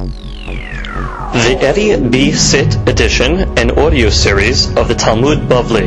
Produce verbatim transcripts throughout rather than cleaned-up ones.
The Eddie B. Sit edition and audio series of the Talmud Bavli.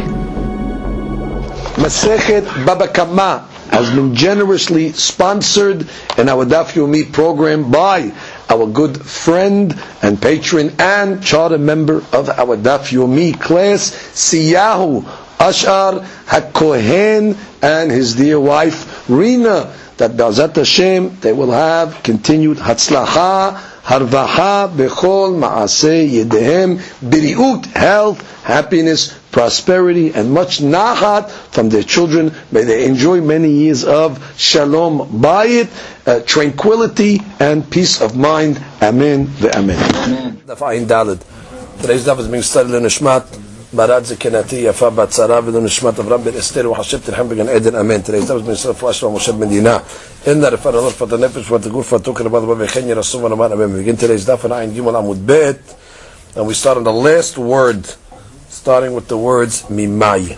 Masechet Baba Kama has been generously sponsored in our Daf Yomi program by our good friend and patron and charter member of our Daf Yomi class, Siyahu Ashar HaKohen, and his dear wife Rina, that B'ezrat Hashem they will have continued Hatzlacha, Harvaha, Bechol, Ma'aseh, Yedehem, Biriut, health, happiness, prosperity, and much Nachat from their children. May they enjoy many years of Shalom Bayit, uh, tranquility, and peace of mind. Amen ve'amen. Daf Daled. Today's daf is being studied in Nishmat Barat Zekenati Yafa Batzara v'lo Nishmat Avram ben Esther v'Hashem Tilchem B'Gan Eden. Amen. Today's daf is being studied for Ashra Moshe ben Dina. In the Refat Allah for the Nefesh for the Guf for Tukar Bad B'Vechenye Rasul v'Naman. Amen. We begin today's daf on Ayin Gimel Amud Bet, and we start on the last word, starting with the words Mimai.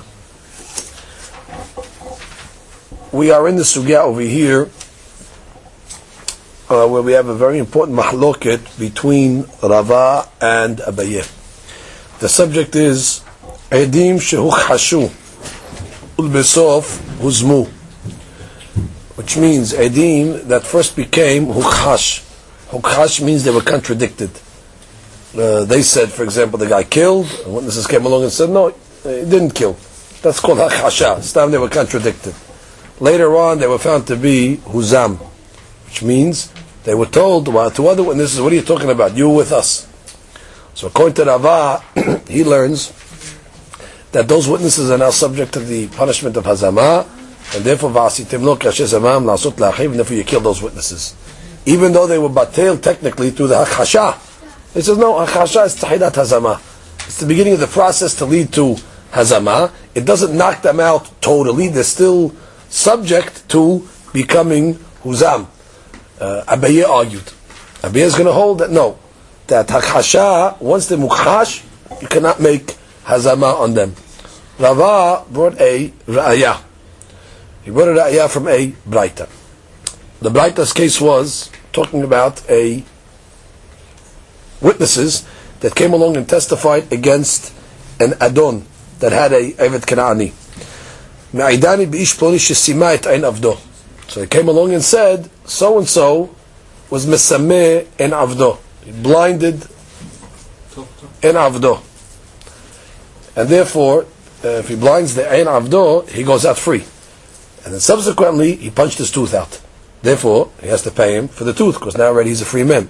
We are in the sugya over here, uh, where we have a very important mahloket between Rava and Abaye. The subject is Edim shehukhashu ulbesof huzmu, which means Edim that first became hukhash. Hukhash means they were contradicted. Uh, they said, for example, the guy killed, and witnesses came along and said, no, he didn't kill. That's called hakhasha. It's time they were contradicted. Later on, they were found to be huzam, which means they were told well, to other witnesses, what are you talking about? You were with us. So according to Rava, he learns that those witnesses are now subject to the punishment of hazama, and therefore v'asitim lo kasher zamam la'asot la'achiv, and therefore you kill those witnesses. Even though they were batel technically through the hakhasha. He says, no, hakhasha is tahidat hazama. It's the beginning of the process to lead to hazama. It doesn't knock them out totally. They're still subject to becoming huzam. Uh, Abaye argued. Abaye is going to hold that no, that hakhasha, once they're mukhash, you cannot make hazama on them. Rava brought a ra'ayah. He brought a ra'ayah from a braita. The braita's case was talking about a witnesses that came along and testified against an Adon that had a Eved Kana'ani. So he came along and said, so and so was Mesameh en Avdo. He blinded en Avdo. And therefore, uh, if he blinds the en Avdo, he goes out free. And then subsequently, he punched his tooth out. Therefore, he has to pay him for the tooth, because now already he's a free man.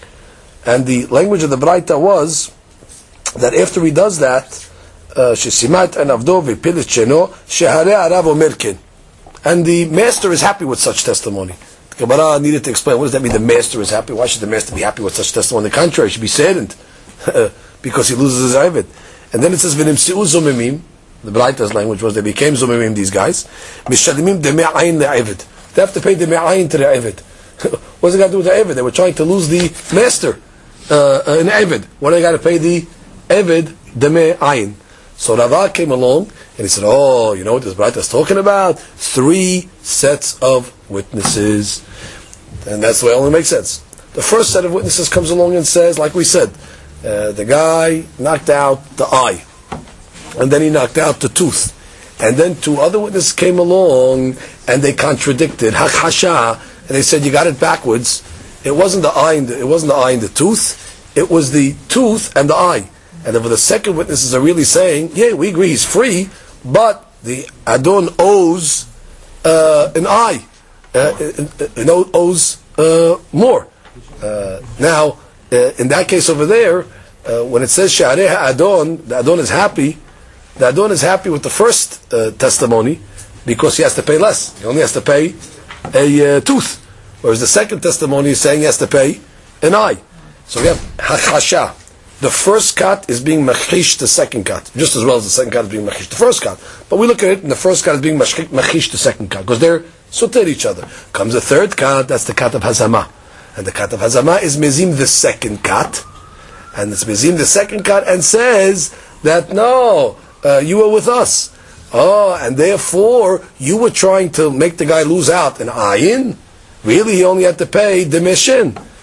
And the language of the Braita was that after he does that, Shesimat and Avdo v'pilit sheno shehare arav omerkin, and the master is happy with such testimony. The Gemara needed to explain, what does that mean? The master is happy. Why should the master be happy with such testimony? On the contrary, he should be saddened because he loses his Eved. And then it says v'nimsiu zomimim. The Braita's language was they became zomimim. These guys mishalimim demei ayin le'eved. They have to pay demei ayin to the Eved. What's it got to do with the Eved? They were trying to lose the master. Uh, an Eved. What do I got to pay the Eved Demei Ayin? So Rava came along and he said, oh, you know what this Braita is talking about? Three sets of witnesses. And that's the way it only makes sense. The first set of witnesses comes along and says, like we said, uh, the guy knocked out the eye. And then he knocked out the tooth. And then two other witnesses came along and they contradicted, hakhasha, and they said, you got it backwards. It wasn't the eye and the, it wasn't the eye and the tooth. It was the tooth and the eye. And then for the second witnesses are really saying, yeah, we agree he's free, but the Adon owes uh, an eye. Uh, it, it owes uh, more. Uh, now, uh, in that case over there, uh, when it says Sha'areh Adon, the Adon is happy. The Adon is happy with the first uh, testimony because he has to pay less. He only has to pay a uh, tooth. Whereas the second testimony is saying he has to pay an eye. So we have hakhasha. The first cut is being machish the second cut, just as well as the second cut is being machish the first cut. But we look at it, and the first cut is being machish the second cut, because they're soter each other. Comes the third cut, that's the cut of hazama. And the cut of hazama is mezim the second cut. And it's mezim the second cut and says that, no, uh, you were with us. Oh, and therefore, you were trying to make the guy lose out an ayin. Really, he only had to pay the meshin.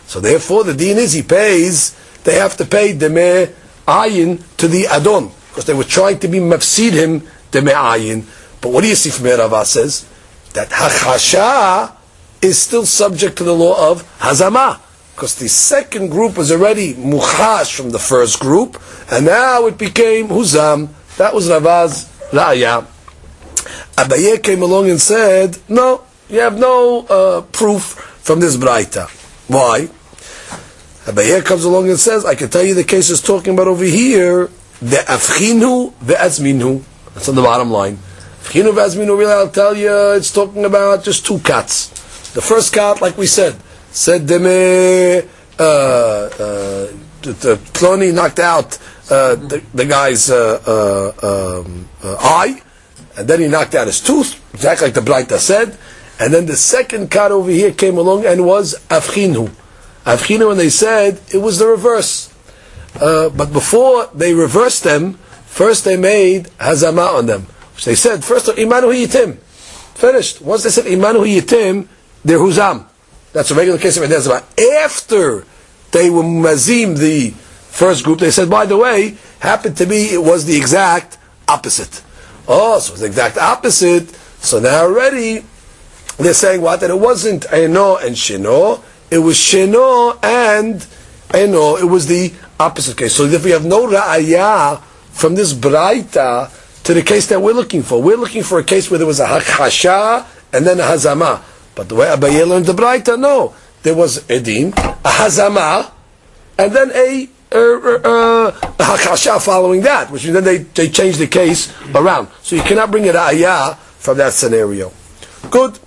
So therefore, the deen is he pays. They have to pay demeh ayin to the adon because they were trying to be mafsid him demeh ayin. But what do you see from here? Rava says that hachasha is still subject to the law of hazama because the second group was already muchash from the first group, and now it became huzam. That was Rava's ra'aya. Abaye came along and said, no, you have no uh, proof from this braita. Why? Abaye comes along and says, I can tell you the case is talking about over here, the afchinu ve'azminu. That's on the bottom line. Afchinu ve'azminu, really, I'll tell you, it's talking about just two cuts. The first cut, like we said, said Deme, uh, uh, Ploni knocked out uh, the, the guy's uh, uh, um, uh, eye, and then he knocked out his tooth, exactly like the Braita said. And then the second cut over here came along and was Afchinu. Afchinu, and they said it was the reverse. Uh, but before they reversed them, first they made Hazama on them. Which they said, first, Imanu Yitim. Finished. Once they said Imanu Yitim, they're Huzam. That's a regular case of Hazama. After they were Mazim, the first group, they said, by the way, happened to be, it was the exact opposite. Oh, so it was the exact opposite. So now already, they're saying what? That it wasn't Eno and Shino, it was Shino and Eno. It was the opposite case. So if we have no Ra'ayah from this Braita to the case that we're looking for, we're looking for a case where there was a Hakasha and then a Hazama. But the way Abaye learned the Braita, no. There was Edim, a Hazama, and then a Uh, uh, hakasha following that, which means then they, they change the case around. So you cannot bring it ayah from that scenario. Good.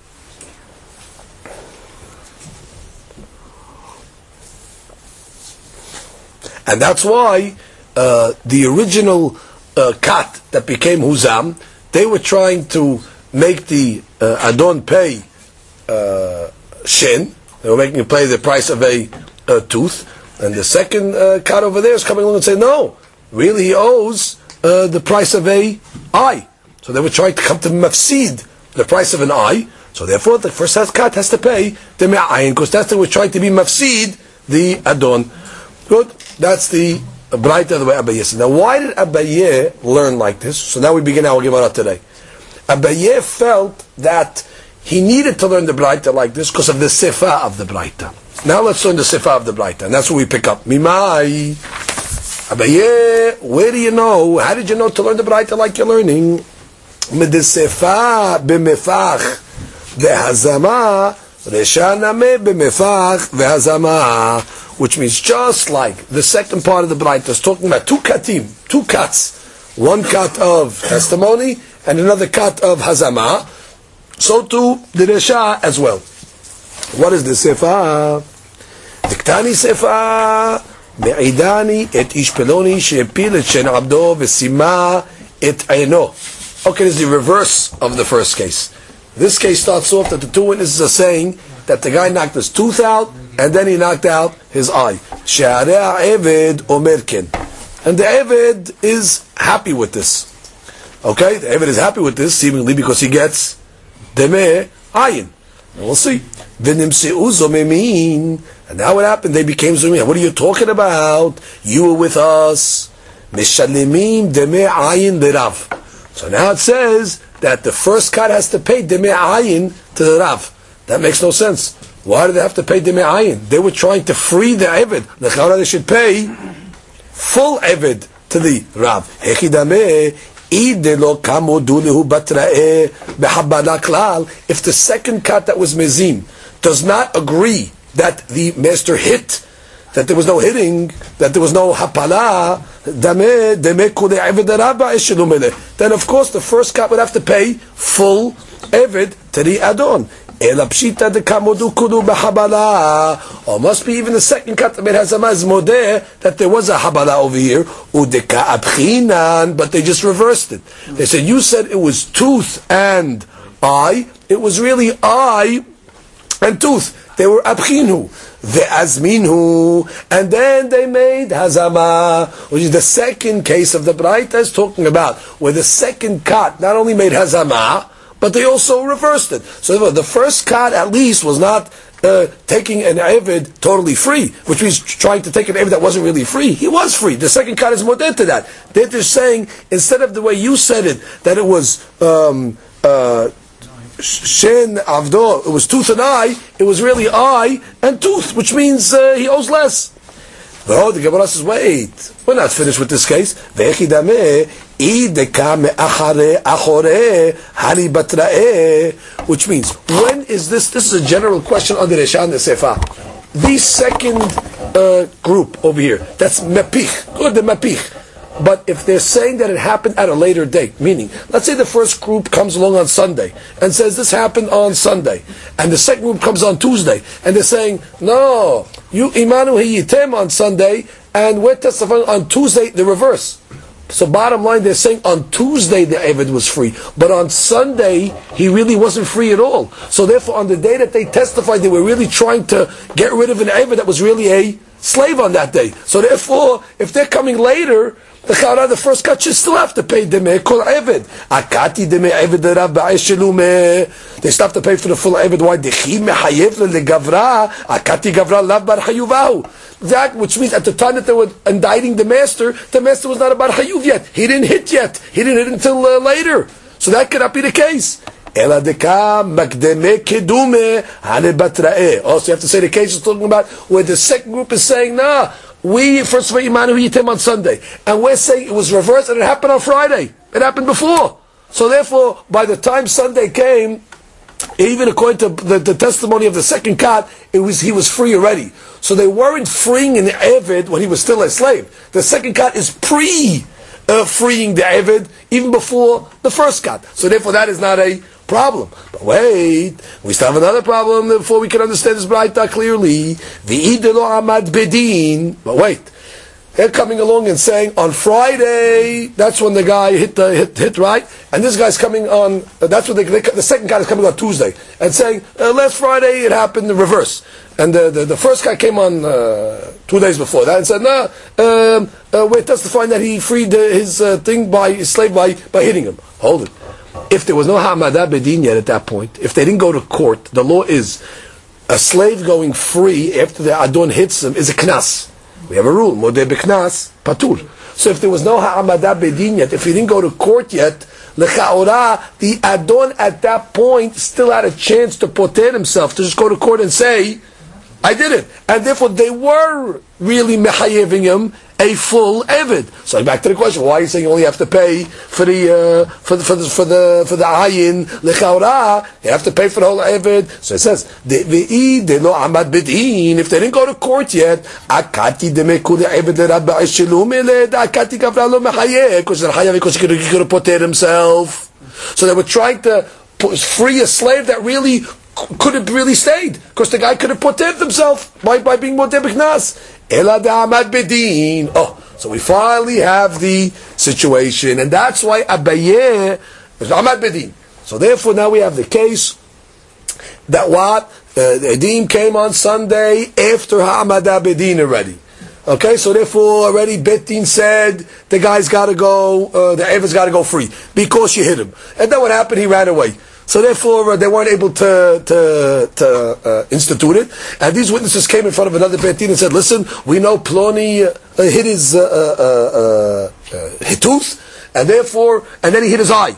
And that's why uh, the original uh, kat that became huzam, they were trying to make the uh, adon pay uh, shin. They were making him pay the price of a uh, tooth. And the second uh, cut over there is coming along and saying, no, really he owes uh, the price of a eye. So they were trying to come to mafsid, the price of an eye. So therefore the first cut has to pay the me'ayin, because that's the way we're trying to be mafsid, the adon. Good. That's the Braita of the way Abaye said. Now why did Abaye learn like this? So now we begin our Gemara today. Abaye felt that he needed to learn the Braita like this because of the sefa of the Braita. Now let's learn the sefa of the Braita, and that's what we pick up. Mimai, Abaye, where do you know? How did you know to learn the Braita like you're learning? Medesefa b'mefach v'hazama reshaname b'mefach v'hazama, which means just like the second part of the Braita is talking about two katim, two cuts, one cut of testimony and another cut of hazama. So too the resha as well. What is the sefa? Diktani sefa me'idani et ish peloni she'epil et shen abdo v'sima et eno. Okay, this is the reverse of the first case. This case starts off that the two witnesses are saying that the guy knocked his tooth out and then he knocked out his eye. She'arei ha'eved omer ken. And the Eved is happy with this. Okay, the Eved is happy with this, seemingly because he gets demeh ayin. And we'll see. And now what happened? They became zomim. What are you talking about? You were with us. Mishalimim demeh ayin berav. So now it says that the first cut has to pay demeh ayin to the Rav. That makes no sense. Why do they have to pay demeh ayin? They were trying to free the Eved. The Chara, they should pay full Eved to the Rav. If the second cut that was mezim does not agree that the master hit, that there was no hitting, that there was no hapala, then of course the first cut would have to pay full Eved to the Adon. Or must be even the second cut that has a mazmodeh that there was a habala over here, but they just reversed it. They said, you said it was tooth and eye, it was really eye and tooth. They were abchinu, ve'azminhu, and then they made hazama, which is the second case of the Braita is talking about, where the second cut not only made hazama, but they also reversed it. So the first cut at least was not uh, taking an Eved totally free, which means trying to take an Eved that wasn't really free. He was free. The second cut is modeh to that. They're just saying, instead of the way you said it, that it was um, uh, Shen Avdo, it was tooth and eye, it was really eye and tooth, which means uh, he owes less. Oh, the Gemara says, wait, we're not finished with this case. Which means, when is this? This is a general question under Reshan Sefa. The second uh, group over here, that's Mepich, good, the Mepich. But if they're saying that it happened at a later date, meaning, let's say the first group comes along on Sunday and says this happened on Sunday, and the second group comes on Tuesday, and they're saying, no, you imanu hiyitem on Sunday, and we're testifying on Tuesday, the reverse. So bottom line, they're saying on Tuesday the Eved was free, but on Sunday he really wasn't free at all. So therefore, on the day that they testified, they were really trying to get rid of an Eved that was really a slave on that day. So therefore, if they're coming later, the Chara, the first cut, should still have to pay Demeh Kol Eved. Akati Demeh Eved Rav Ba'eshelumeh. They still have to pay for the full Eved. Why? Dechi Mehayev LeGavra. Akati Gavra Lav Bar Hayuvahu. That, which means at the time that they were indicting the master, the master was not a Bar Hayuv yet. He didn't hit yet. He didn't hit until uh, later. So that cannot be the case. Ela deka makdeme kedume hane batrae. Also, you have to say the case is talking about where the second group is saying, nah, we first of all imanu yitem on Sunday, and we're saying it was reversed and it happened on Friday. It happened before. So therefore, by the time Sunday came, even according to the, the testimony of the second cat, it was he was free already. So they weren't freeing an Eved when he was still a slave. The second cat is pre uh, freeing the Eved even before the first cat. So therefore, that is not a problem. But wait, we still have another problem before we can understand this Braita clearly. V'idelo amad bedin. But wait, they're coming along and saying on Friday, that's when the guy hit the hit, hit right, and this guy's coming on. Uh, that's when the, the, the second guy is coming on Tuesday and saying uh, last Friday it happened in reverse, and the, the, the first guy came on uh, two days before that and said, no, um, uh, we're testifying that he freed uh, his uh, thing by his slave by by hitting him. Hold it. If there was no Ha'amadah Bedin yet at that point, if they didn't go to court, the law is a slave going free after the Adon hits him is a knas. We have a rule, Modeh B'knas, Patur. So if there was no Ha'amadah Bedin yet, if he didn't go to court yet, L'cha'orah, the Adon at that point still had a chance to poter himself, to just go to court and say, I did it. And therefore they were really mechayeving him a full Eved. So back to the question: why are you saying you only have to pay for the uh, for the for the for the for the ayin lechaura? You have to pay for the whole Eved. So it says the ve'i de lo amad bedin. If they didn't go to court yet, akati de mekule Eved de rabba eshelum ele akati gavra lo mechayev because the chayav because he could have poted himself. So they were trying to free a slave that really could have really stayed because the guy could have poted himself by by being modeh b'knas. Ela da'amad bedin. Oh, so we finally have the situation, and that's why Abaye is da'amad bedin. So therefore, now we have the case that what uh, the Edim came on Sunday after Ha'amadah bedin already. Okay, so therefore already Betin said the guy's got to go, uh, the Eva's got to go free because she hit him, and then what happened? He ran away. So therefore, uh, they weren't able to to, to uh, institute it. And these witnesses came in front of another Beit Din and said, "Listen, we know Ploni uh, hit his uh, uh, uh, uh, his tooth, and therefore, and then he hit his eye."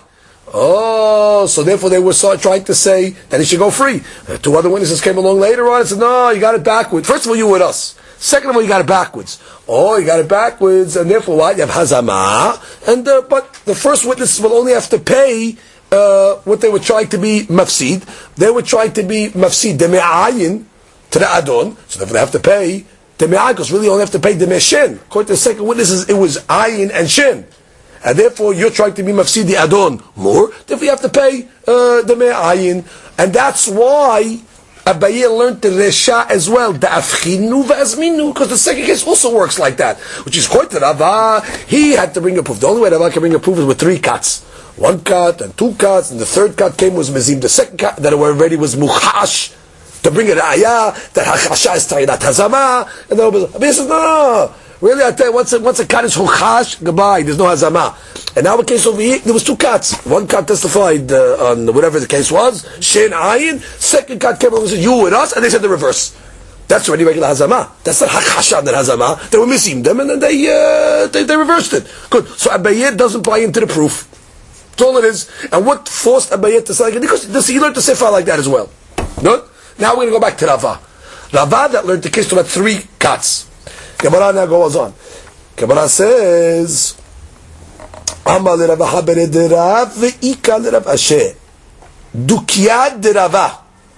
Oh, so therefore they were so, trying to say that he should go free. Uh, two other witnesses came along later on and said, "No, you got it backwards. First of all, you were with us. Second of all, you got it backwards. Oh, you got it backwards, and therefore what? You have hazama. And uh, but the first witnesses will only have to pay." Uh, what they were trying to be mafsid, they were trying to be mafsid deme'ayin to the adon, so therefore they have to pay deme'ayin, because really you only have to pay deme'shin. According to the second witnesses, it was ayin and shin, and therefore you're trying to be mafsid the adon more. Therefore you have to pay uh, deme'ayin, and that's why Abaye learned the resha as well, da'afchinu v'azminu, because the second case also works like that, which is quite the Rava. He had to bring a proof. The only way Rava can bring a proof is with three cuts. One cut and two cuts, and the third cut came was mezim. The second cut that already was muchash to bring it ayah that hachasha is ta'idat hazama, and then he says no, no, no. Really, I tell you, once a, once a cat is huchash, goodbye, there's no hazama. And now the case over here, there was two cats. One cat testified uh, on whatever the case was, shin ayin. Second cat came over and said, you with us, and they said the reverse. That's already regular hazama. That's not hakasha that hazama. They were missing them, and then they, uh, they they reversed it. Good. So Abayet doesn't buy into the proof. That's all it is. And what forced Abayet to say like it? Because this, he learned the sefer like that as well. Good. Now we're going to go back to Rava. Rava that learned the case to about three cats. Gemara now goes on. Gemara says, Amal Rava habere de Rav ve'ika le Rav Asher Dukiad de Rava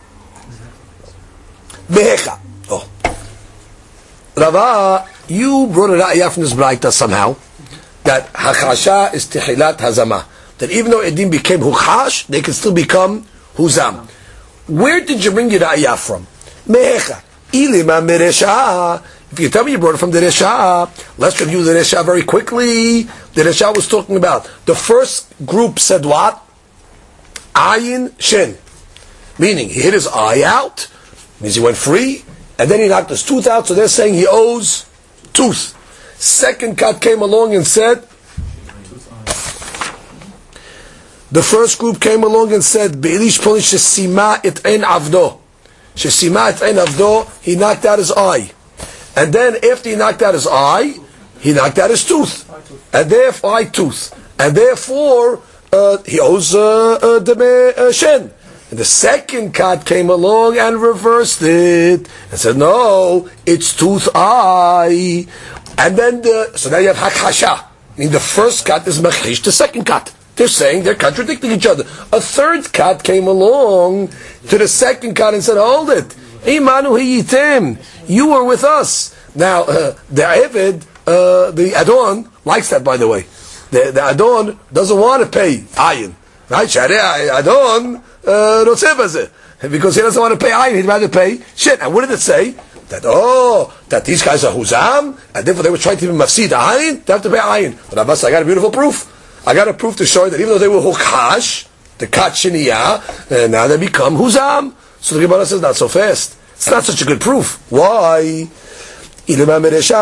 Behecha. Oh, Rava, you brought a ra'iyah from this braita somehow that hakasha is tihilat hazama. That even though edim became huchash, they can still become huzam. Where did you bring your ra'iyah from? Mehecha. Ilima meresha. If you tell me you brought it from the Resha, let's review the Resha very quickly. The Resha was talking about the first group said what? Ayin shin, meaning he hit his eye out, means he went free, and then he knocked his tooth out. So they're saying he owes tooth. Second cat came along and said. The first group came along and said, "Be'ilish polish shesima et ein avdo, shesima et ein avdo." He knocked out his eye. And then after he knocked out his eye, he knocked out his tooth. And therefore, eye tooth. And therefore, uh, he owes uh, uh, Deme uh, Shen. And the second cat came along and reversed it. And said, no, it's tooth eye. And then, the, so now you have Hakasha. I mean, the first cat is Machish, the second cat. They're saying they're contradicting each other. A third cat came along to the second cat and said, hold it. Imanu hiyitim. You were with us. Now, uh, the Eved, uh, the Adon, likes that, by the way. The, the Adon doesn't want to pay ayin. Right? Shari Adon, uh, because he doesn't want to pay ayin, he'd rather pay shit. And what did it say? That, oh, that these guys are huzam, and therefore they were trying to even mafsid ayin, they have to pay ayin. But Abbas, I got a beautiful proof. I got a proof to show that even though they were hukash, the kat shiniyah, uh, now they become huzam. So the Gemara says, not so fast. It's not such a good proof. Why? Is there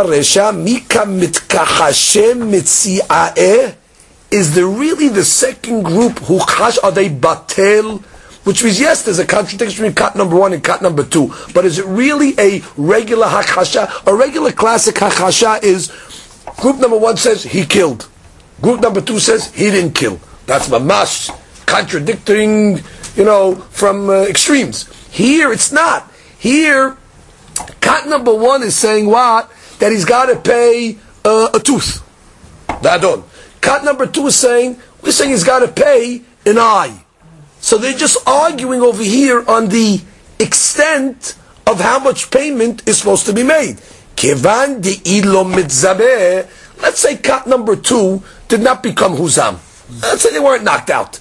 really the second group who chash, are they batel? Which means, yes, there's a contradiction between cut number one and cut number two. But is it really a regular hakasha? A regular classic hakasha is, group number one says he killed. Group number two says he didn't kill. That's mamash, contradicting, you know, from uh, extremes. Here, it's not. Here, cut number one is saying what? That he's got to pay uh, a tooth. The Adon. Cut number two is saying, we're saying he's got to pay an eye. So they're just arguing over here on the extent of how much payment is supposed to be made. Kevan de ilo mitzabeh. Let's say cut number two did not become huzam. Let's say they weren't knocked out.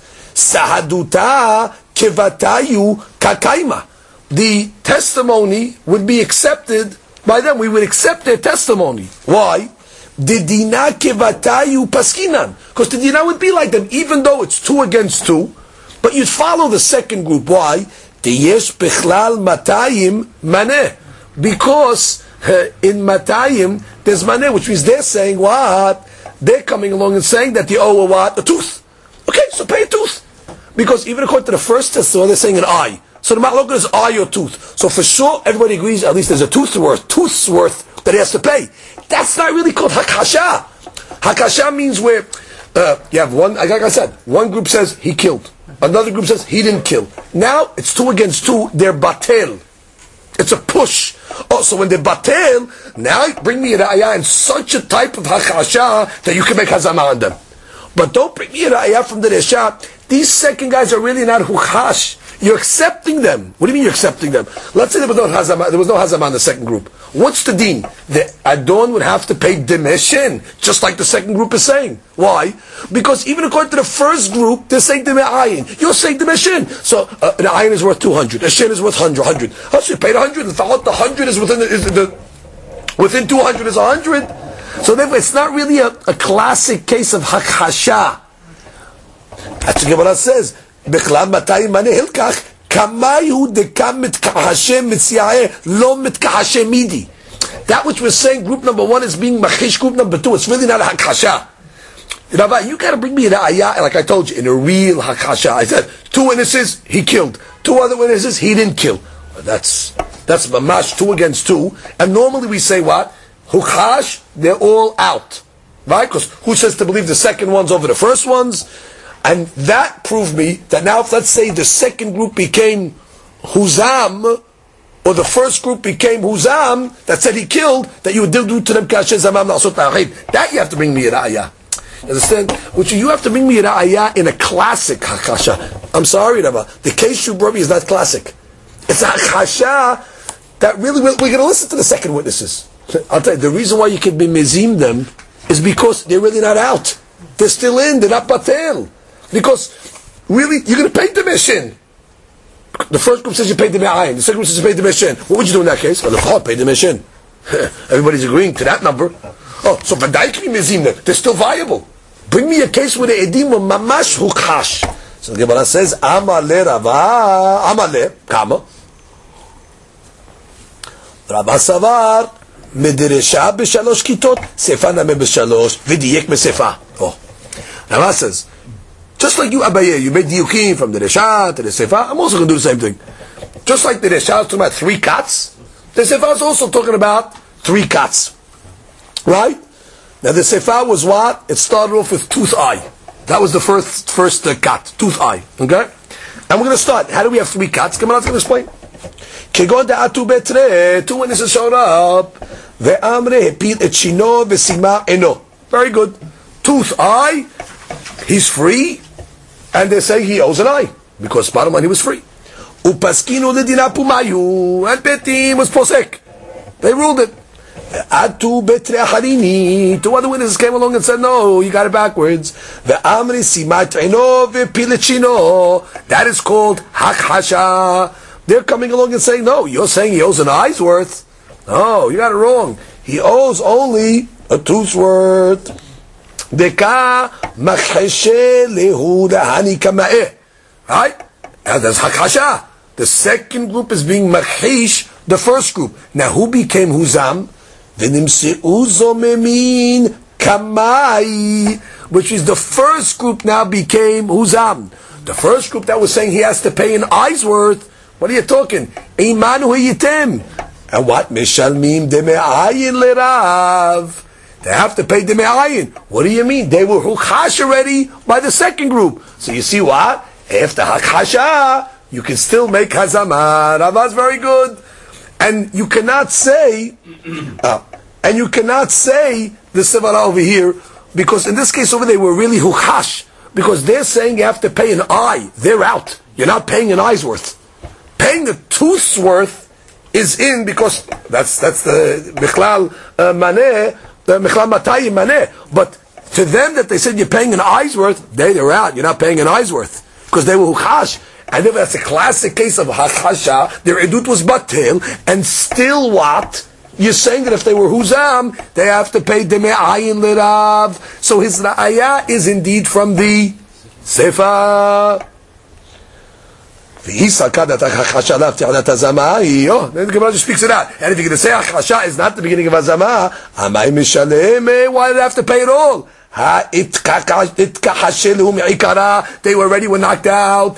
Sahaduta kevatayu kakaima. The testimony would be accepted by them. We would accept their testimony. Why? The dina kevatayu paskinan. Because the dina would be like them, even though it's two against two. But you'd follow the second group. Why? Yesh bichlal matayim maneh. Because uh, in matayim there's maneh, which means they're saying what? They're coming along and saying that they owe a what? A tooth. Okay, so pay a tooth. Because even according to the first testimony, they're saying an eye. So the ma'loket is eye or tooth. So for sure, everybody agrees at least there's a tooth's worth, tooth's worth that he has to pay. That's not really called hakasha. Hakasha means where uh, you have one, like I said, one group says he killed. Another group says he didn't kill. Now, it's two against two, they're batel. It's a push. Oh, so when they're batel, now bring me a ra'ayah in such a type of hakasha that you can make hazama on them. But don't bring me a ra'ayah from the Resha. These second guys are really not hukash. You're accepting them. What do you mean you're accepting them? Let's say there was no hazama, there was no hazama in the second group. What's the deen? The Adon would have to pay demeshin, just like the second group is saying. Why? Because even according to the first group, they're saying deme'ayin. You're saying demeshin. So uh, an ayin is worth two hundred. A shin is worth one hundred. Oh, so you paid one hundred. The thought the one hundred is within the, is the within two hundred is one hundred. So therefore, it's not really a, a classic case of hakasha. That's what Gemara says. בכלל מתי מנה הלקח כמה הוא דקה מתכחשה מציעה לא מתכחשה מידי. That which we're saying, group number one is being machish, group number two, it's really not a hakasha. Rava, you gotta bring me an ayah, like I told you, in a real hakasha. I said, two witnesses, he killed. Two other witnesses, he didn't kill. That's, that's mamash, two against two. And normally we say what? Hukash, they're all out. Right? Because who says to believe the second ones over the first ones? And that proved me that now, if let's say the second group became Huzam, or the first group became Huzam, that said he killed, that you would do to them kasher zamam na'asot ta'achid. That you have to bring me a ra'ayah. Understand? Which you have to bring me a ra'ayah in a classic hakasha. I'm sorry, Rava. The case you brought me is not classic. It's a hakasha that really, we're, we're going to listen to the second witnesses. I'll tell you, the reason why you can be mezim them is because they're really not out. They're still in, they're not batel. Because, really, you're going to pay the mission. The first group says you paid the me'ayin. The second group says you paid the mission. What would you do in that case? Well, the Chod paid the mission. Everybody's agreeing to that number. Oh, so Vadai can be mezim them. They're still viable. Bring me a case where the edim were mamash hukash. So the Gemara says, Amale Rava, Amale, Kama. Rava Savar, Mederesha b'shalosh kitot, Sefa name b'shalosh, v'diyek b'sefa. Oh. Rava says, just like you, Abaye, you made diyukim from the Resha to the Sefa, I'm also going to do the same thing. Just like the Resha is talking about three cuts, the Sefa is also talking about three cuts. Right? Now the Sefa was what? It started off with tooth eye. That was the first first uh, cut, tooth eye. Okay? And we're going to start. How do we have three cuts? Come on, let's explain. Kegon da'atu betre, two witnesses showed up. Ve'amre hepil et shino ve'sima eno. Very good. Tooth eye, he's free, and they say he owes an eye, because bottom line he was free. Upaskinu ledina pumayu, and betim was posek. They ruled it. Atu betre acharini. Two other witnesses came along and said, no, you got it backwards. Ve'amri simat eno ve'pil et shino. That is called hakhasha. They're coming along and saying, no, you're saying he owes an eye's worth. No, you got it wrong. He owes only a tooth's worth. Deka macheshe lehu dahani kama'eh. Right? And that's hakasha. The second group is being machish the first group. Now who became huzam? V'nimse'u zomemin kamai. Which is the first group now became huzam. The first group that was saying he has to pay an eye's worth. What are you talking? Imanu yitem. And what? Mishalmim deme'ayin lerav. They have to pay deme'ayin. What do you mean? They were hukash already by the second group. So you see what? After hakasha, you can still make hazama. Rava's very good. And you cannot say, uh, and you cannot say the sevara over here, because in this case over there, we're really hukash. Because they're saying you have to pay an eye. They're out. You're not paying an eye's worth. Paying the tooth's worth is in, because that's that's the Michlal uh, Maneh, the Michlal Matayi Maneh. But to them that they said you're paying an eye's worth, they, they're out. You're not paying an eye's worth. Because they were hukash. And if that's a classic case of hakasha, their edut was batil, and still what? You're saying that if they were huzam, they have to pay demei ayin lirav. So his ra'ayah is indeed from the sefa. Oh, then the Gemara just speaks it out. And if you're going to say hakasha is not the beginning of azama, amay mishalem, why did they have to pay it all? They were already were knocked out.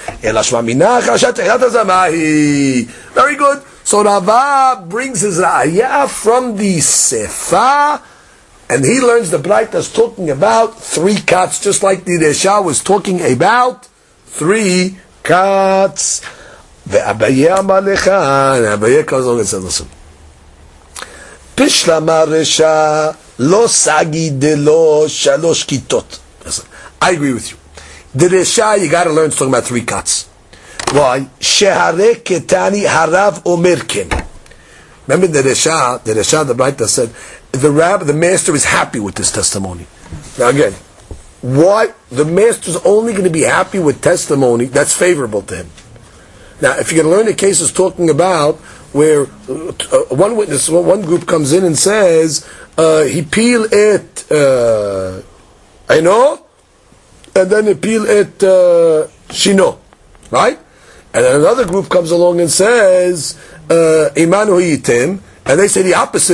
Very good. So Rava brings his ra'ayah from the sefa, and he learns the Braita is talking about three cuts, just like the Resha was talking about three cuts. Ve'abaye amar lecha, and Abaye comes along and says, listen, Pishlama Resha lo sagi de lo shalosh kitot. I agree with you. The Resha, you got to learn to talk about three cuts. Why? Shehare ketani harav omerken. Remember the Resha, the Resha, the Braita said, the rabbi, the master is happy with this testimony. Now again, why? The master's only going to be happy with testimony that's favorable to him. Now, if you're going to learn the cases talking about where uh, one witness, one group comes in and says, uh, he peel it, uh, I know, and then he peel it, uh, shino, right? And then another group comes along and says, Imanu yitim, and they say the opposite,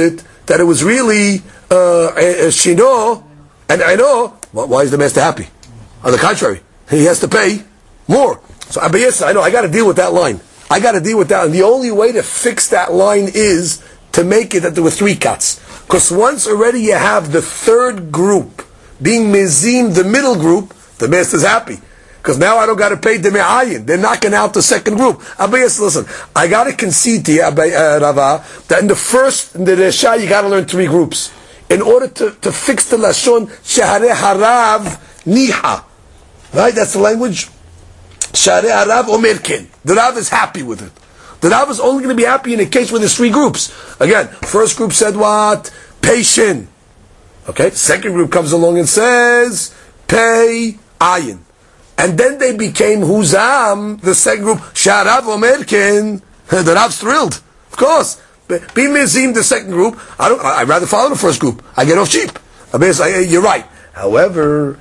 that it was really uh, shino and aino, why is the master happy? On the contrary, he has to pay more. So Abaye said, I know, I got to deal with that line. I got to deal with that. And the only way to fix that line is to make it that there were three cuts. Because once already you have the third group being mezim, the middle group, the master's happy. Because now I don't got to pay the me'ayin. They're knocking out the second group. Abaye said, listen, I got to concede to you, Abaye, uh, Rava, that in the first, in the Resha, you got to learn three groups. In order to, to fix the Lashon, Shahare Harav Niha. Right? That's the language. Shahare Harav Omer Ken. The Rav is happy with it. The Rav is only going to be happy in a case where there's three groups. Again, first group said what? Pay Shin. Okay? Second group comes along and says, pay Ayin. And then they became Huzam, the second group, Sharav Omer Ken. The Rav's thrilled. Of course. Be Mezim, the second group. I don't, I'd rather follow the first group. I get off cheap. You're right. However,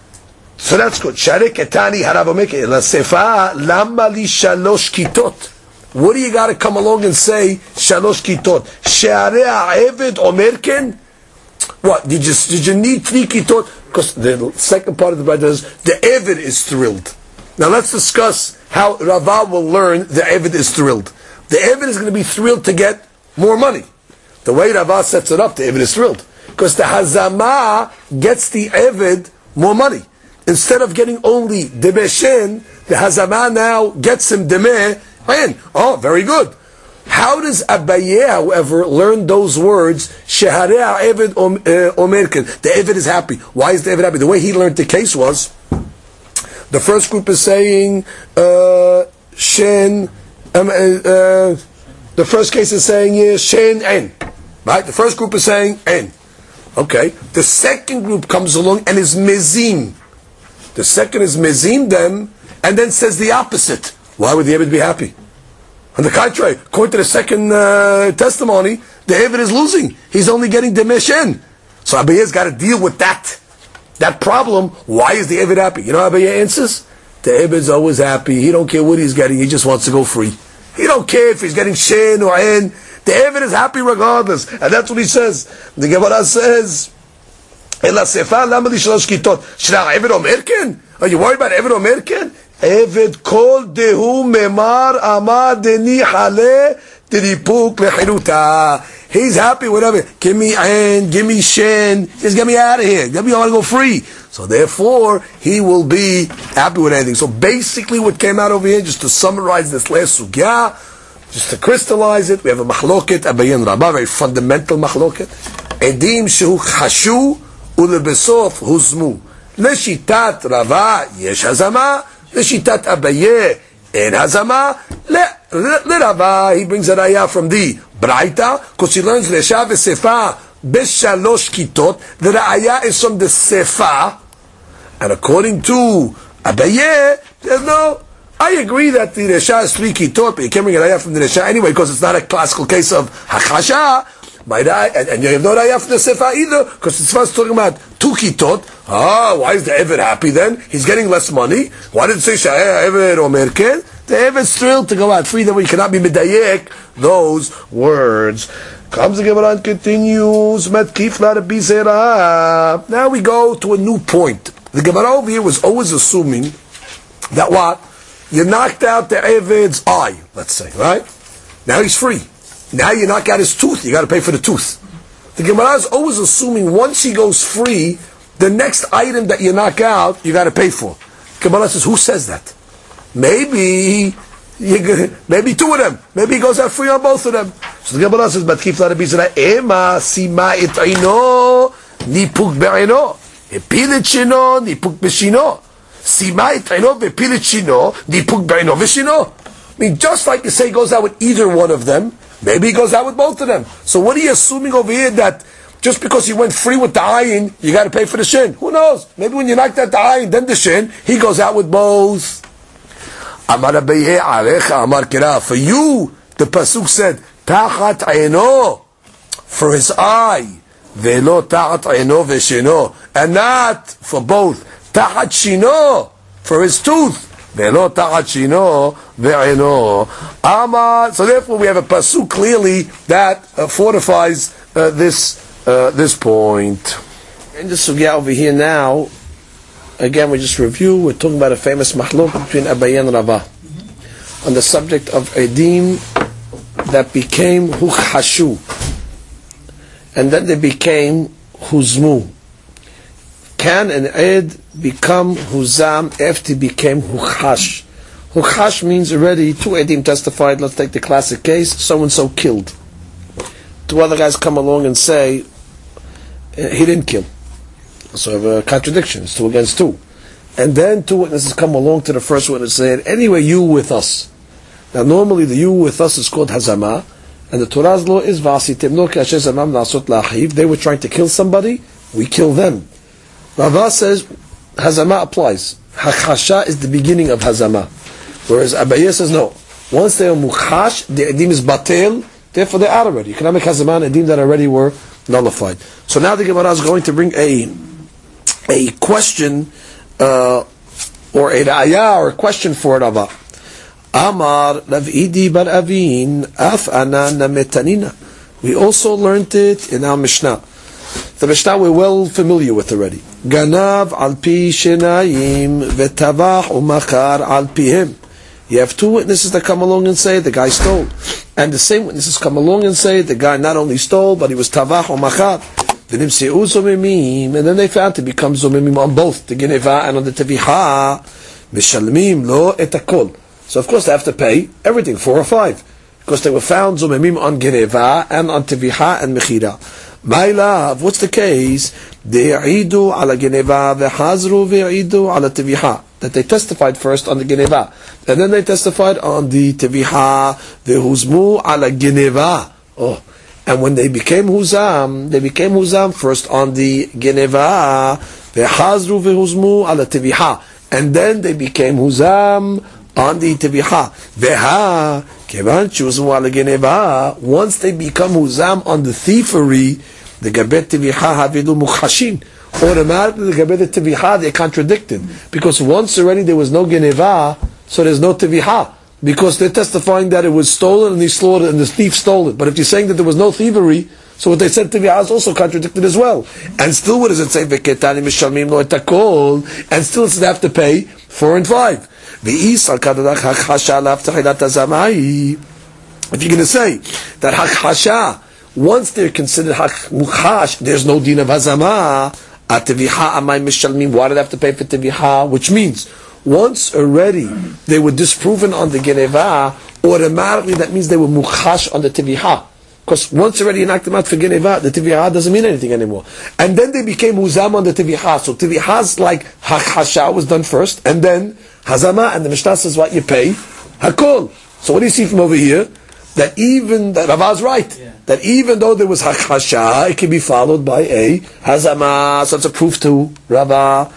so that's good. Sharek etani harav omer ken. La sefa lama li shalosh kitot. What do you got to come along and say shalosh kitot? She'arei ha'eved omer ken. What? Did you, did you need three kitot? Because the second part of the Braita is the Eved is thrilled. Now let's discuss how Rava will learn the Eved is thrilled. The Eved is going to be thrilled to get more money. The way Rava sets it up, the Eved is thrilled. Because the Hazama gets the Eved more money. Instead of getting only Deme Shen, the Hazama now gets him Deme Ayin. Oh, very good. How does Abaye, however, learn those words? Sheharei Eved Omer Ken. The Eved is happy. Why is the Eved happy? The way he learned the case was, the first group is saying uh, Shen. Um, uh, uh, the first case is saying yeah, Shen En. Right? The first group is saying En. Okay. The second group comes along and is Mezim. The second is Mezim them, and then says the opposite. Why would the Eved be happy? On the contrary, according to the second uh, testimony, the Eved is losing. He's only getting Demeshen. So Abaye's got to deal with that. That problem. Why is the Eved happy? You know how Abaye answers? The Eved's always happy. He don't care what he's getting. He just wants to go free. He don't care if he's getting Shen or En. The Eved is happy regardless. And that's what he says. The Gemara says, Ela sefa lama li shalosh kitot. Shra Eved omer ken? Are you worried about Eved omer ken? Eved kol dehu memar amad deni hale tiripuk lechiruta. He's happy whatever. Give me Ein, give me Shen. Just get me out of here. Get me, I want to go free. So therefore, he will be happy with anything. So basically what came out over here, just to summarize this last sugya, just to crystallize it, we have a machloket, Abaye and Rabba, very fundamental machloket. Edim shehu chashu ulebesof huzmu. Leshitat Rava yesh hazama. Leshitat Abaye en hazama. Le Rava, he brings a raya from the Braita, because he learns Resha v'Sefa b'shalosh kitot. The raya is from the Sefa, and according to Abaye, there's no. I agree that the Resha is three kitot, but you can't bring a raya from the Resha anyway, because it's not a classical case of Hakasha. And, and you have no raya from the Sefa either, because the Sefa is talking about two kitot. Ah, why is the Eved happy then? He's getting less money. Why did it say Sha'eh Eved Omer Ken? The Eved's thrilled to go out free, that way you cannot be medayek those words. Comes the Gemara and continues. Now we go to a new point. The Gemara over here was always assuming that what? You knocked out the Eved's eye, let's say, right? Now he's free. Now you knock out his tooth, you got to pay for the tooth. The Gemara is always assuming once he goes free, the next item that you knock out, you got to pay for. The Gemara says, who says that? Maybe, you, maybe two of them. Maybe he goes out free on both of them. So the Gemara says, "But kif la Rabbi Zera ema sima et aino nipuk be'aino epilet shino nipuk b'shino sima et aino ve'pilet shino nipuk be'aino v'shino." I mean, just like you say, he goes out with either one of them. Maybe he goes out with both of them. So what are you assuming over here, that just because he went free with the ayin, you got to pay for the shin? Who knows? Maybe when you knocked out the ayin, then the shin, he goes out with both. Amar Abaye alecha amar kira. For you, the pasuk said, tachat aino, for his eye, velo tachat aino veshino, and not for both, tachat shino, for his tooth, velo tachat shino ve'aino. Amar. So therefore, we have a pasuk clearly that uh, fortifies uh, this uh, this point. In the sugya over here now, again we just review. We're talking about a famous mahluk between Abaye and Rava on the subject of edim that became hukhashu, and then they became huzmu. Can an ed become huzam after he became hukhash? Hukhash means already two edim testified. Let's take the classic case: so and so killed. Two other guys come along and say he didn't kill. So we have a contradiction. It's two against two. And then two witnesses come along to the first witness and say, anyway, you with us. Now normally the you with us is called hazama, and the Torah's law is vasitim no kasher zamam nasot lahiv. They were trying to kill somebody, we kill them. Rava says hazama applies. Hakhasha is the beginning of hazama. Whereas Abaye says no. Once they are mukhash, the edim is batel, therefore they're out already. You cannot make hazama and edim that already were nullified. So now the Gemara is going to bring a a question uh, or a ra'aya or a question for Rava. Amar Rav'idi bar Avin af ana nametanina. We also learned it in our Mishnah. The Mishnah we're well familiar with already. Ganav al pi shenayim vetavach umakar al pihem. You have two witnesses that come along and say the guy stole, and the same witnesses come along and say the guy not only stole but he was tavach or machar. And then they found to become zomimim on both the geneva and on the teviha. Mishalmim lo etakol. So of course they have to pay everything, four or five, because they were found zomimim on geneva and on teviha and mechira. My love, what's the case? De'idu ala geneva v'hazru ve'idu ala teviha. That they testified first on the geneva, and then they testified on the teviha. V'huzmu ala geneva. Oh. And when they became huzam, they became huzam first on the geneva, v'hazru v'huzmu ala teviha, and then they became huzam on the teviha. Veha kevan chuzmu ala geneva. Once they become huzam on the thievery, the gabet teviha havidu mukhashin. Automatically, the gabet teviha they contradicted, because once already there was no geneva, so there's no teviha. Because they're testifying that it was stolen and he slaughtered and the thief stole it. But if you're saying that there was no thievery, so what they said to Tevihah is also contradicted as well. And still, what does it say? And still, it says they have to pay four and five. If you're going to say that hakhasha, once they're considered mukhash, there's no din of hazama. Why do they have to pay for Tevihah? Which means, once already they were disproven on the geneva, automatically that means they were mukhash on the teviha. Because once already you knocked them out for geneva, the teviha doesn't mean anything anymore. And then they became huzam on the teviha. So teviha's like hakhasha was done first, and then hazama, and the Mishnah says what you pay, hakol. So what do you see from over here? That even, that Rava's right, yeah. That even though there was hakhasha, it can be followed by a hazama. So it's a proof to Rava.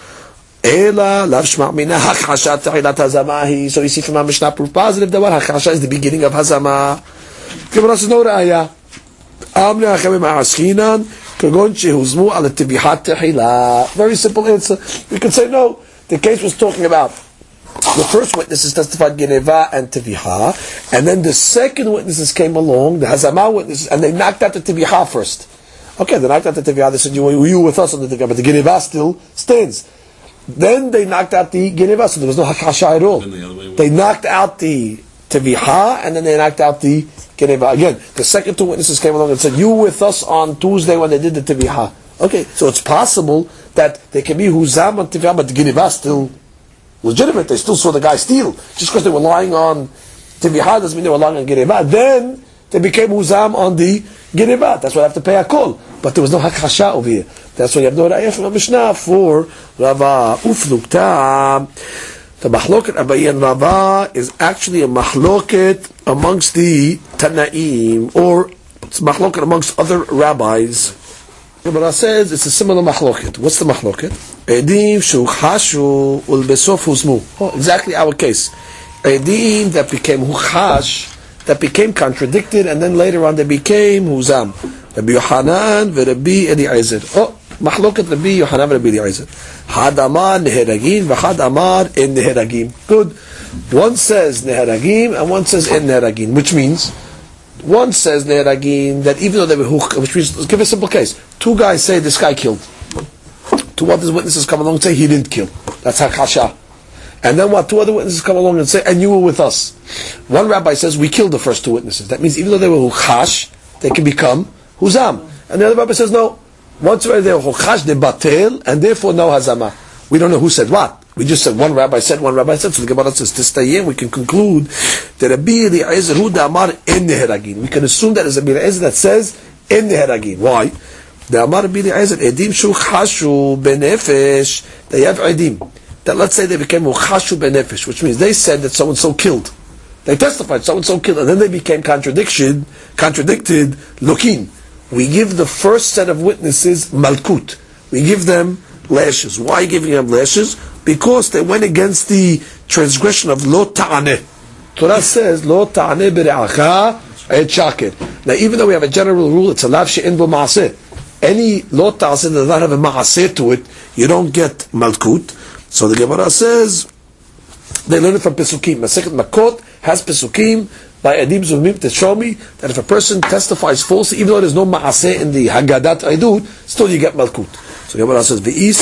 Ela lav shma' mina hakhasha ta'ilat hazama. So you see from our Mishnah proof positive that what hakhasha is the beginning of hazama. Gemara says no ra'aya. Amne hachamim ha'askinan kagon shehuzmu ala tevihat tehila. Very simple answer. We could say no. The case was talking about the first witnesses testified geneva and teviha, and then the second witnesses came along, the hazama witnesses, and they knocked out the teviha first. Okay, they knocked out the teviha. They said you were you with us on the teviha, but the geneva still stands. Then they knocked out the geneva, so there was no hakhasha at all. The they knocked out the teviha, and then they knocked out the geneva. Again, the second two witnesses came along and said, you were with us on Tuesday when they did the teviha. Okay, so it's possible that they can be huzam on teviha, but the geneva still legitimate. They still saw the guy steal. Just because they were lying on teviha doesn't mean they were lying on geneva. Then they became huzam on the geneva. That's why I have to pay a call. But there was no hakhasha over here. That's why you have no ra'ayah from the Mishnah for Rava. Uflukta. The mahloket Abaye and Rava is actually a mahloket amongst the Tanaim, or it's mahloket amongst other rabbis. Gemara says it's a similar mahloket. What's the mahloket? Edim shukhashu ulbesof huzmu. Oh, exactly our case. Edim that became huchash, that became contradicted, and then later on they became huzam. Rabbi Yohanan v'Rabbi Eliezer. Oh, mahloket Rabbi Yohanan v'Rabbi Eliezer. Had amar neheragim v'had amar in neheragim. Good. One says neheragim and one says in neheragim, which means One says neheragin that even though they were hook, which means, let's give a simple case. Two guys say this guy killed. Two other witnesses come along and say he didn't kill. That's hakasha. And then what? Two other witnesses come along and say, and you were with us. One rabbi says we killed the first two witnesses. That means even though they were hukash, they can become huzam. And the other rabbi says no. Once they were hukash, they batel, and therefore no hazama. We don't know who said what. We just said one rabbi said, one rabbi said. So the Gemara says tistayim. We can conclude that Rabbi Eliezer hu damar en neheragin. We can assume that is Rabbi Eliezer that says en neheragin. Why? The Amar Rabbi Eliezer edim shu chashu benefesh. They have edim that let's say they became chashu benefesh, which means they said that so and so killed. They testified so and so killed, and then they became contradiction, contradicted. Lokin. We give the first set of witnesses malkut. We give them lashes. Why giving them lashes? Because they went against the transgression of lo ta'aneh. Torah says lo ta'aneh b're'acha et shakir. Now, even though we have a general rule, it's a lav she'en bo ma'aseh. Any lo ta'aseh that does not have a ma'aseh to it, you don't get malkut. So the Gemara says they learn it from Pesukim. Masechet Makot has Pesukim by Edim Zulmim to show me that if a person testifies falsely, even though there's no ma'aseh in the Haggadat Aidut, still you get malkut. So the Gemara says,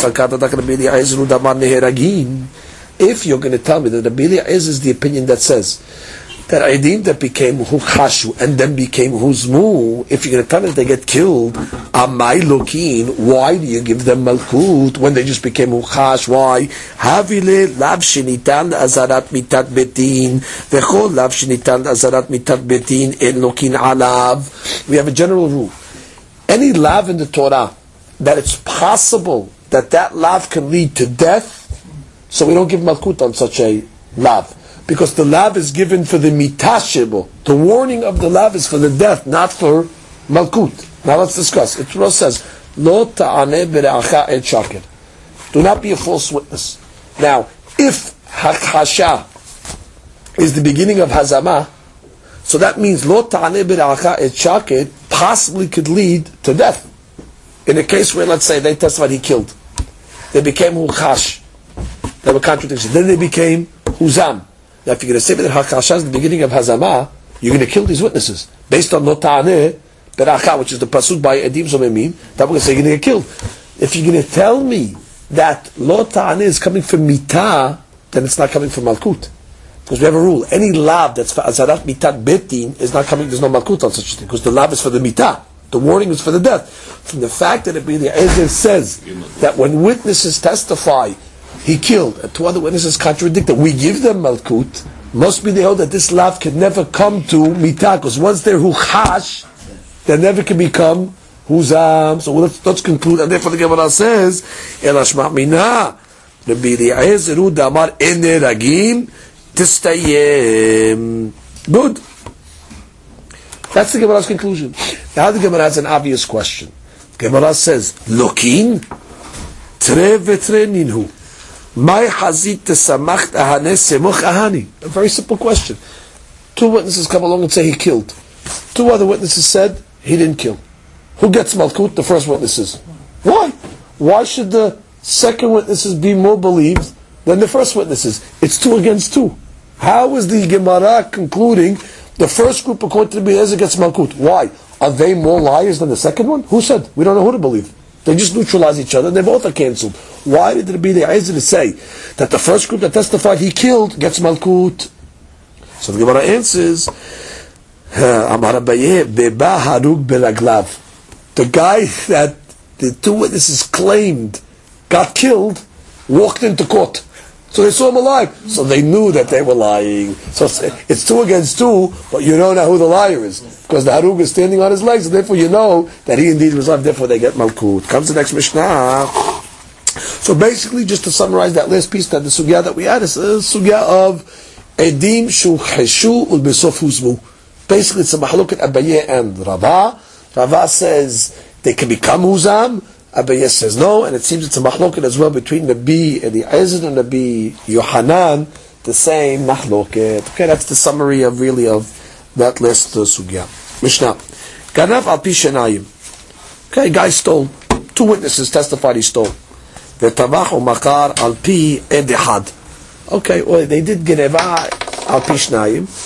if you're going to tell me that the Rabbi Eliezer is the opinion that says that Aidim that became Hukhashu and then became Huzmu, if you're going to tell me that they get killed, Amai Lokin, why do you give them Malkut when they just became Hukhash? Why? Havile Lav Shinitan Azarat Mitat Betin, Vechol Lav Shinitan Azarat Mitat Betin El Lokin Alav. We have a general rule. Any Lav in the Torah that it's possible that that lav can lead to death, so we don't give malkut on such a lav. Because the lav is given for the mitashebo. The warning of the lav is for the death, not for malkut. Now let's discuss. It says, Lo ta'aneh b're'acha et shakir. Do not be a false witness. Now, if hakasha is the beginning of hazama, so that means Lo ta'aneh b're'acha et shakir possibly could lead to death. In a case where, let's say, they testified he killed, they became huchash, they were contradictions. Then they became huzam. Now, if you're going to say that hakasha is the beginning of hazama, you're going to kill these witnesses based on lo ta'aneh beracha, which is the pasuk by edim zomemim. That we're going to say you're going to get killed. If you're going to tell me that lo ta'aneh is coming from mitah, then it's not coming from malkut. Because we have a rule: any lav that's for azarat mitat betin is not coming. There's no malkut on such a thing because the lav is for the mitah. The warning is for the death. From the fact that Rabbi Eliezer says that when witnesses testify he killed, and two other witnesses contradict it, we give them malkut, must be the hold that this lav can never come to mitah, because once they're huchash, they never can become huzam. So let's, let's conclude, and therefore the Gemara says, Elashma mina, Rabbi Eliezer hu damar ene ragim tistayem. Good. That's the Gemara's conclusion. Now the Gemara has an obvious question. The Gemara says, Lokin, tre vetre ninhu, mai hazit tesamacht ahane semuch ahani. A very simple question. Two witnesses come along and say he killed. Two other witnesses said he didn't kill. Who gets malkut? The first witnesses. Why? Why should the second witnesses be more believed than the first witnesses? It's two against two. How is the Gemara concluding the first group, according to Rabbi Eliezer, gets malkut? Why? Are they more liars than the second one? Who said? We don't know who to believe. They just neutralize each other and they both are cancelled. Why did Rabbi Eliezer say that the first group that testified he killed gets malkut? So the Gemara answers, Amar Abaye, Beba Harug Beraglav. The guy that the two witnesses claimed got killed walked into court. So they saw him alive. So they knew that they were lying. So it's two against two, but you don't know who the liar is. Because the Harug is standing on his legs, and therefore you know that he indeed was alive, therefore they get Malkut. Comes the next Mishnah. So basically, just to summarize that last piece, that the sugya that we had is the sugya of Edim Shu Cheshu Ulbesof Huzmu. Basically, it's a mahloket Abaye and Rava. Rava says they can become Huzam. Abaye says no, and it seems it's a mahloket as well between Rabbi Eliezer and Rabbi Yohanan, the same mahloket. Okay, that's the summary of really of that last uh, sugya. Mishnah. Ganav al pi shenayim. Okay, guy stole. Two witnesses testified he stole. V'tavach u'makar al pi ed echad. Okay, well, they did geneva al pi shenayim.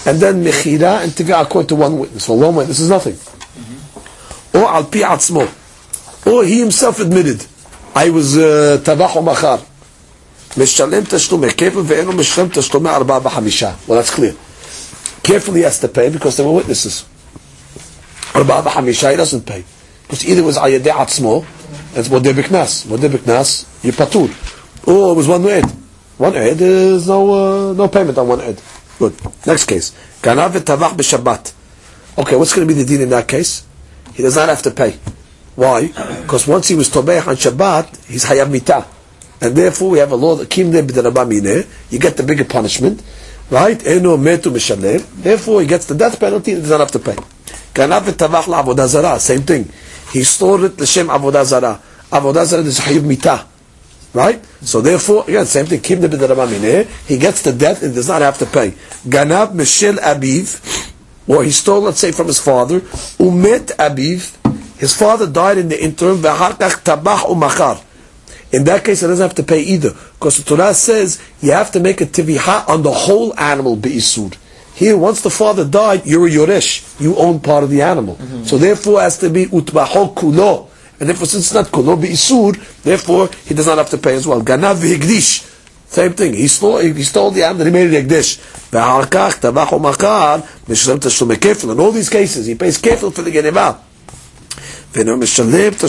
and then mechira and tivia according to one witness. For one witness is nothing. Mm-hmm. Or al pi atzmo, or he himself admitted, I was tabach or machar. Mishalem tashlumei kefil ve'eno mishalem tashlumei arba b'hamisha. Well, that's clear. Carefully he has to pay because there were witnesses. Arba b'hamisha he doesn't pay because either it was ayadei atzmo, and it's modeh b'knas. Modeh b'knas, you patur. Or it was one ed. One ed is no uh, no payment on one ed. Good. Next case. Ganav v'tavach b'shabbat. Okay, what's going to be the deal in that case? He does not have to pay. Why? Because once he was tobeich on Shabbat, he's hayav mitah. And therefore we have a law that kim le b'derabah mineh, you get the bigger punishment, right? Eno metu mishalem. Therefore he gets the death penalty and does not have to pay. Ganav v'tavach la'avodah zarah. Same thing. He slaughtered l'shem avodah zarah. Avodah zarah is hayav mitah. Right? So therefore, again, same thing, kim le b'derabah mineh, he gets the death and does not have to pay. Ganav mishel abiv, or he stole, let's say, from his father, umet abiv, his father died in the interim, v'hakach tabach umachar. In that case, he doesn't have to pay either, because the Torah says you have to make a tiviha on the whole animal be'isur. Here, once the father died, you're a yoresh, you own part of the animal. Mm-hmm. So therefore, it has to be utbaho kulo. And therefore, since it's not kulo be'isur, therefore, he does not have to pay as well. Ganav v'higdish. Same thing. He stole, he stole the animal, he made it higdish. V'harkach tabach umachar, mishlem tashlumei kefil. In all these cases, he pays kefil for the geneva. Because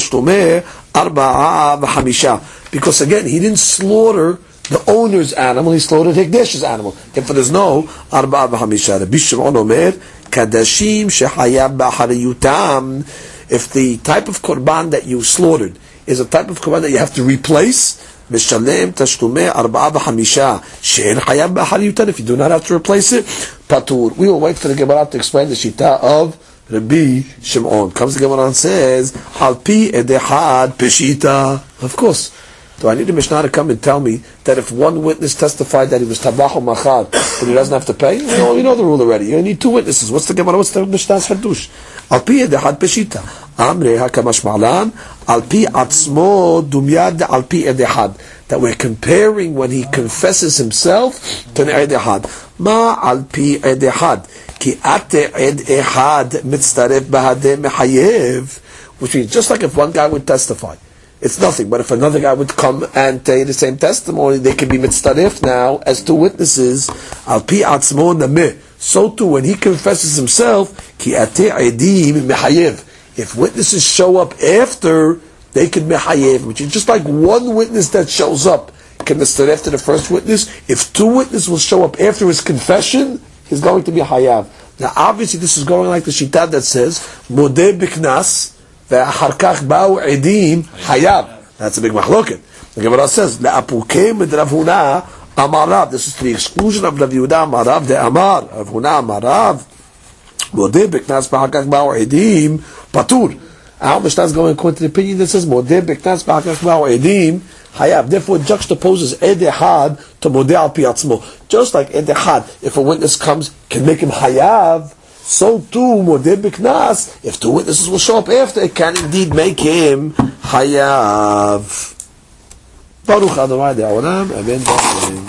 again, he didn't slaughter the owner's animal, he slaughtered Hekdesh's animal. Therefore there's no arba'a v'hamisha. Rabbi Shimon omer, kadashim shehayab b'hariyutam. If the type of korban that you slaughtered is a type of korban that you have to replace, mishalem tashlumei arba'a v'hamisha she'en hayab b'hariyutam. If you do not have to replace it, patur. We will wait for the Gemara to explain the shita of Rabbi Shimon. Comes the Gemara and says, Al pi edehad peshita. Of course. Do I need a Mishnah to come and tell me that if one witness testified that he was tabach or machar, then he doesn't have to pay? You know, you know the rule already. You need two witnesses. What's the Gemara? What's the Mishnah's hadush? Al pi edehad peshita. Amre hakamash ma'lan. Al pi atzmo dumyad al pi edehad. That we're comparing when he confesses himself to an edehad. Ma al pi edehad. Ki ate ed ehad mitzaref bahadeh mehayev. Which means just like if one guy would testify, it's nothing. But if another guy would come and tell the same testimony, they can be mitzaref now as two witnesses. Al pi atzmo nameh. So too, when he confesses himself, ki ate edim mehayev. If witnesses show up after, they can mehayev, which is just like one witness that shows up can mitzaref to the first witness. If two witnesses will show up after his confession, he's going to be hayav. Now, obviously, this is going like the shita that says modeh biknas ve'acharkach ba'u edim hayav. That's a big machloket. The Gemara says le'apukei med Rav Huna amarav. This is to the exclusion of Rav Yehuda amarav de amar. Rav Huna amarav modeh biknas ve'acharkach ba'u edim patur. Our Mishnah is going according to the opinion that says modeh biknas ve'acharkach ba'u edim hayav. Therefore, it juxtaposes edehad to modeh al pi atzmo. Just like edehad, if a witness comes, can make him hayav, so too modeh biknas, if two witnesses will show up after, it can indeed make him hayav. Baruch Adonai De'olam. Amen.